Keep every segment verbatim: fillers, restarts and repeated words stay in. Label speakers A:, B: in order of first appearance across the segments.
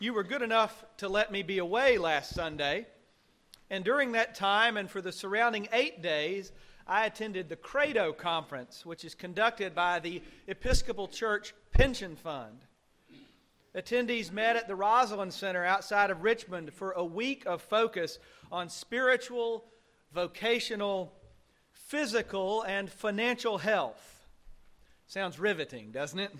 A: You were good enough to let me be away last Sunday, and during that time and for the surrounding eight days, I attended the Credo Conference, which is conducted by the Episcopal Church Pension Fund. Attendees met at the Rosalind Center outside of Richmond for a week of focus on spiritual, vocational, physical, and financial health. Sounds riveting, doesn't it?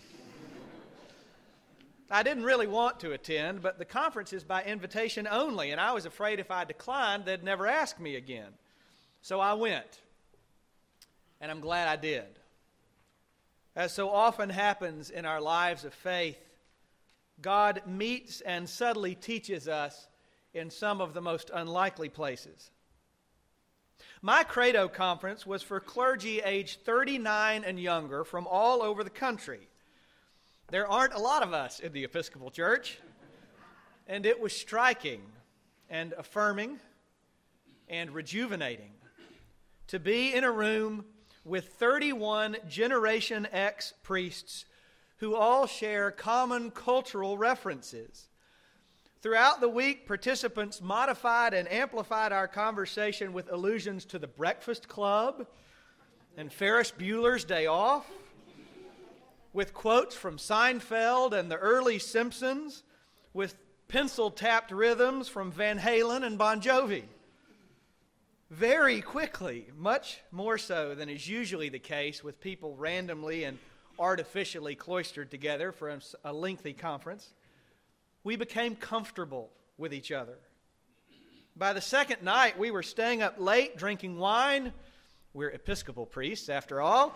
A: I didn't really want to attend, but the conference is by invitation only, and I was afraid if I declined, they'd never ask me again. So I went, and I'm glad I did. As so often happens in our lives of faith, God meets and subtly teaches us in some of the most unlikely places. My Credo conference was for clergy aged thirty-nine and younger from all over the country. There aren't a lot of us in the Episcopal Church, and it was striking and affirming and rejuvenating to be in a room with thirty-one Generation X priests who all share common cultural references. Throughout the week, participants modified and amplified our conversation with allusions to the Breakfast Club and Ferris Bueller's Day Off, with quotes from Seinfeld and the early Simpsons, with pencil-tapped rhythms from Van Halen and Bon Jovi. Very quickly, much more so than is usually the case with people randomly and artificially cloistered together for a lengthy conference, we became comfortable with each other. By the second night, we were staying up late drinking wine. We're Episcopal priests, after all.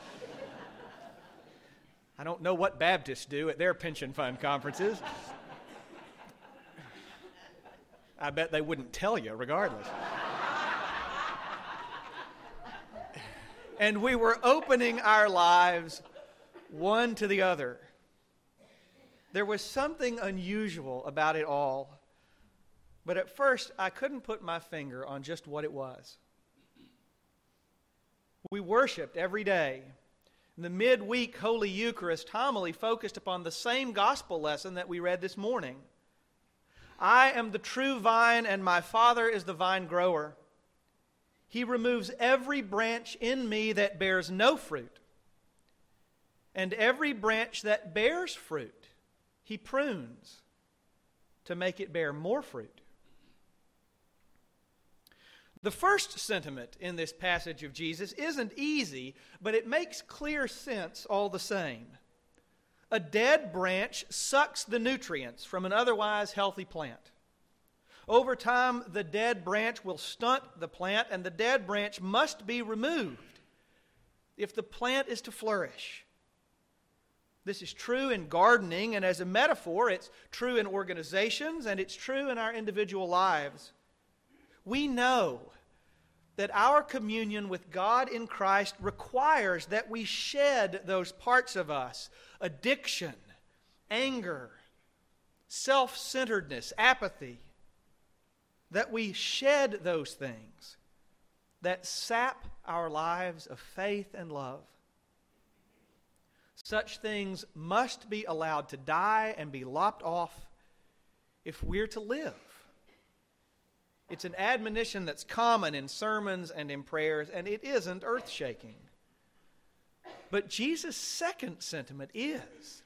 A: I don't know what Baptists do at their pension fund conferences. I bet they wouldn't tell you regardless. And we were opening our lives one to the other. There was something unusual about it all, but at first I couldn't put my finger on just what it was. We worshiped every day. The midweek Holy Eucharist homily focused upon the same gospel lesson that we read this morning. I am the true vine, and my Father is the vine grower. He removes every branch in me that bears no fruit, and every branch that bears fruit, He prunes to make it bear more fruit. The first sentiment in this passage of Jesus isn't easy, but it makes clear sense all the same. A dead branch sucks the nutrients from an otherwise healthy plant. Over time, the dead branch will stunt the plant, and the dead branch must be removed if the plant is to flourish. This is true in gardening, and as a metaphor, it's true in organizations, and it's true in our individual lives. We know that our communion with God in Christ requires that we shed those parts of us, addiction, anger, self-centeredness, apathy, that we shed those things that sap our lives of faith and love. Such things must be allowed to die and be lopped off if we're to live. It's an admonition that's common in sermons and in prayers, and it isn't earth-shaking. But Jesus' second sentiment is,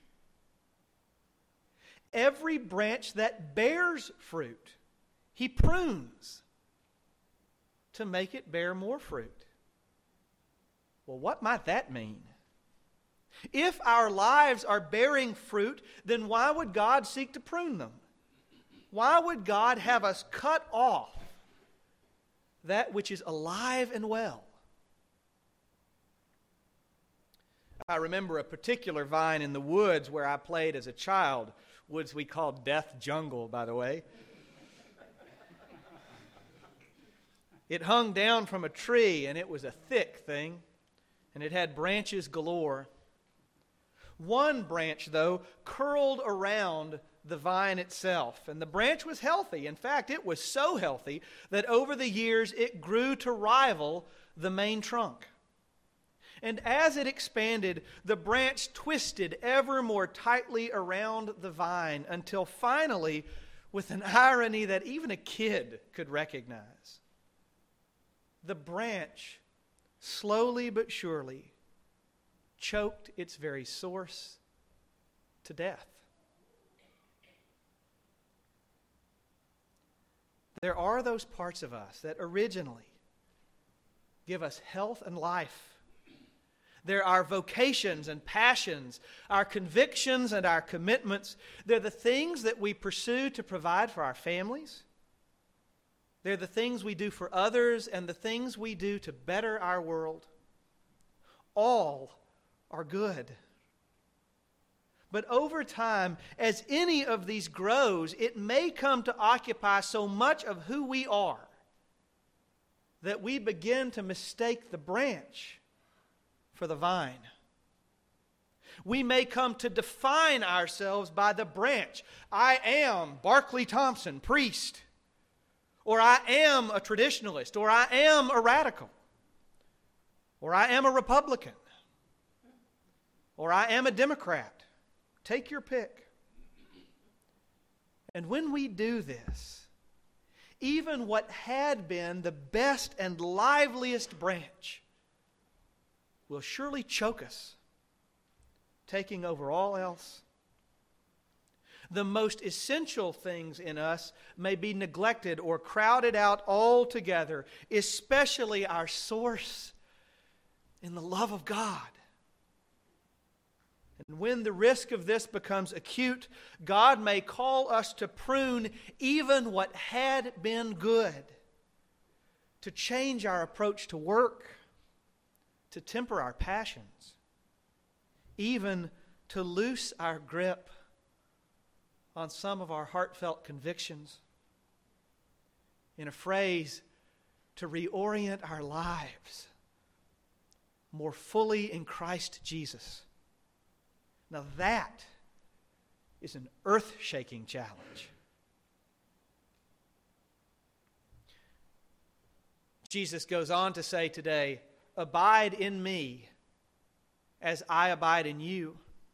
A: every branch that bears fruit, He prunes to make it bear more fruit. Well, what might that mean? If our lives are bearing fruit, then why would God seek to prune them? Why would God have us cut off that which is alive and well? I remember a particular vine in the woods where I played as a child. Woods we called Death Jungle, by the way. It hung down from a tree, and it was a thick thing, and it had branches galore. One branch, though, curled around the vine itself, and the branch was healthy. In fact, it was so healthy that over the years it grew to rival the main trunk. And as it expanded, the branch twisted ever more tightly around the vine until finally with an irony that even a kid could recognize. The branch, slowly but surely, choked its very source to death. There are those parts of us that originally give us health and life. They're our vocations and passions, our convictions and our commitments. They're the things that we pursue to provide for our families. They're the things we do for others and the things we do to better our world. All are good. But over time, as any of these grows, it may come to occupy so much of who we are that we begin to mistake the branch for the vine. We may come to define ourselves by the branch. I am Barclay Thompson, priest. Or I am a traditionalist. Or I am a radical. Or I am a Republican. Or I am a Democrat. Take your pick. And when we do this, even what had been the best and liveliest branch will surely choke us, taking over all else. The most essential things in us may be neglected or crowded out altogether, especially our source in the love of God. And when the risk of this becomes acute, God may call us to prune even what had been good, to change our approach to work, to temper our passions, even to loose our grip on some of our heartfelt convictions. In a phrase, to reorient our lives more fully in Christ Jesus. Now that is an earth-shaking challenge. Jesus goes on to say today, abide in me as I abide in you.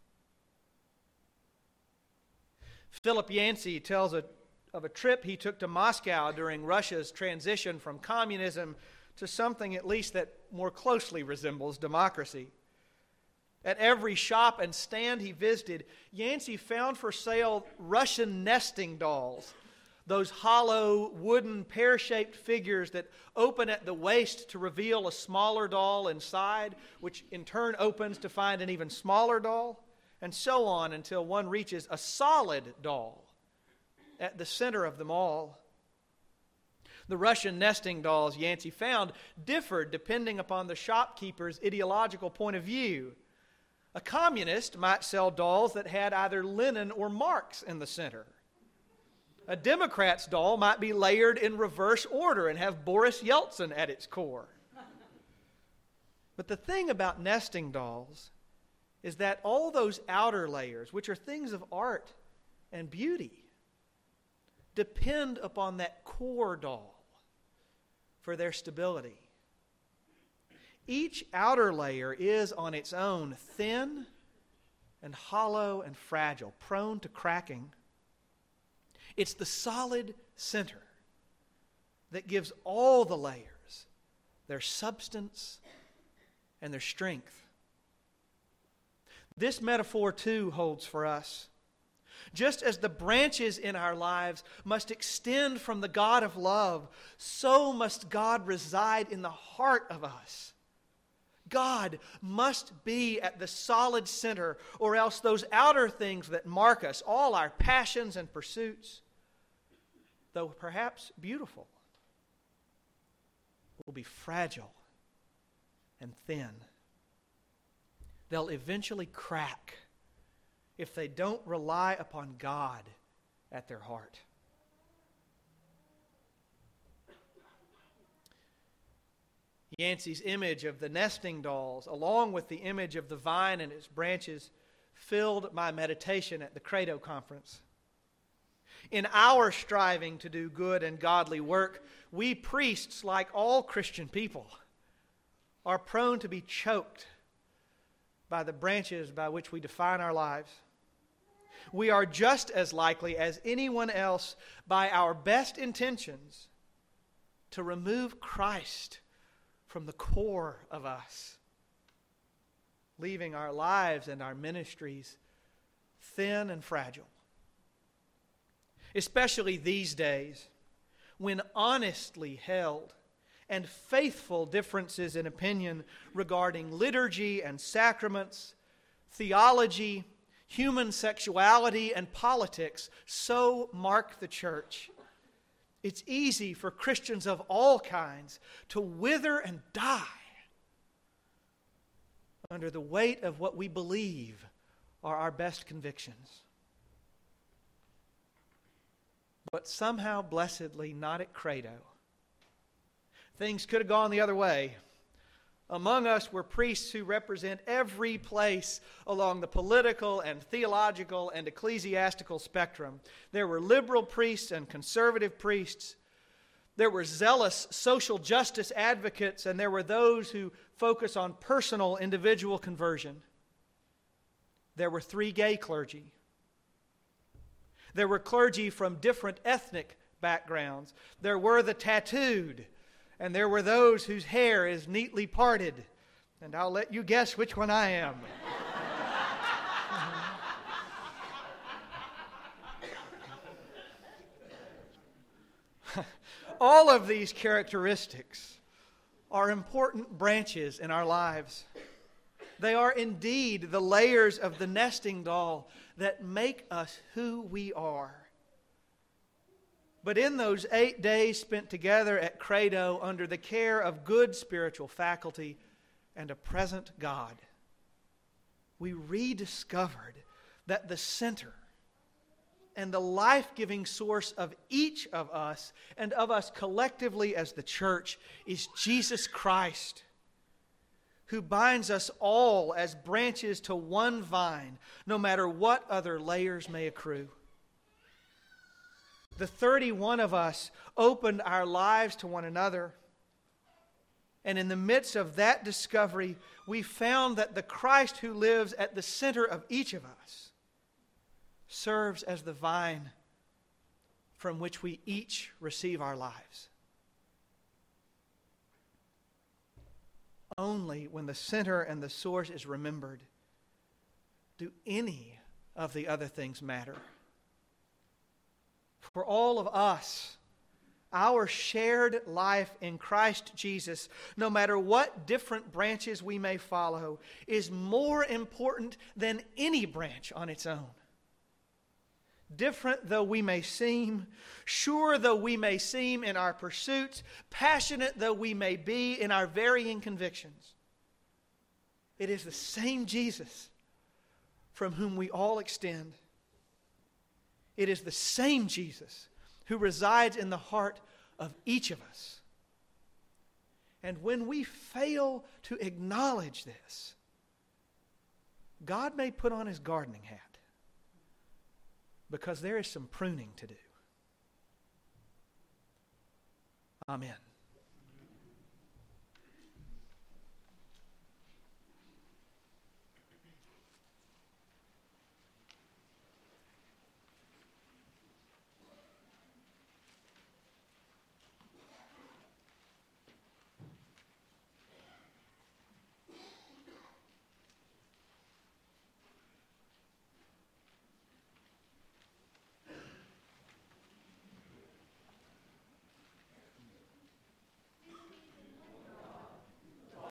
A: Philip Yancey tells a, of a trip he took to Moscow during Russia's transition from communism to something at least that more closely resembles democracy. At every shop and stand he visited, Yancey found for sale Russian nesting dolls, those hollow, wooden, pear-shaped figures that open at the waist to reveal a smaller doll inside, which in turn opens to find an even smaller doll, and so on until one reaches a solid doll at the center of them all. The Russian nesting dolls Yancey found differed depending upon the shopkeeper's ideological point of view. A communist might sell dolls that had either Lenin or Marx in the center. A Democrat's doll might be layered in reverse order and have Boris Yeltsin at its core. But the thing about nesting dolls is that all those outer layers, which are things of art and beauty, depend upon that core doll for their stability. Each outer layer is on its own thin and hollow and fragile, prone to cracking. It's the solid center that gives all the layers their substance and their strength. This metaphor, too, holds for us. Just as the branches in our lives must extend from the God of love, so must God reside in the heart of us. God must be at the solid center, or else those outer things that mark us, all our passions and pursuits, though perhaps beautiful, will be fragile and thin. They'll eventually crack if they don't rely upon God at their heart. Yancey's image of the nesting dolls, along with the image of the vine and its branches, filled my meditation at the Credo Conference. In our striving to do good and godly work, we priests, like all Christian people, are prone to be choked by the branches by which we define our lives. we are just as likely as anyone else, by our best intentions, to remove Christ from the core of us, leaving our lives and our ministries thin and fragile. Especially these days, when honestly held and faithful differences in opinion regarding liturgy and sacraments, theology, human sexuality, and politics so mark the church, it's easy for Christians of all kinds to wither and die under the weight of what we believe are our best convictions. But somehow, blessedly, not at Credo. Things could have gone the other way. Among us were priests who represent every place along the political and theological and ecclesiastical spectrum. There were liberal priests and conservative priests. There were zealous social justice advocates, and there were those who focus on personal individual conversion. There were three gay clergy. There were clergy from different ethnic backgrounds. There were the tattooed, and there were those whose hair is neatly parted. And I'll let you guess which one I am. All of these characteristics are important branches in our lives. They are indeed the layers of the nesting doll that make us who we are. But in those eight days spent together at Credo under the care of good spiritual faculty and a present God, we rediscovered that the center and the life-giving source of each of us and of us collectively as the church is Jesus Christ, who binds us all as branches to one vine, no matter what other layers may accrue. The thirty-one of us opened our lives to one another, and in the midst of that discovery, we found that the Christ who lives at the center of each of us serves as the vine from which we each receive our lives. Only when the center and the source is remembered do any of the other things matter. For all of us, our shared life in Christ Jesus, no matter what different branches we may follow, is more important than any branch on its own. Different though we may seem, sure though we may seem in our pursuits, passionate though we may be in our varying convictions, it is the same Jesus from whom we all extend. It is the same Jesus who resides in the heart of each of us. And when we fail to acknowledge this, God may put on his gardening hat, because there is some pruning to do. Amen.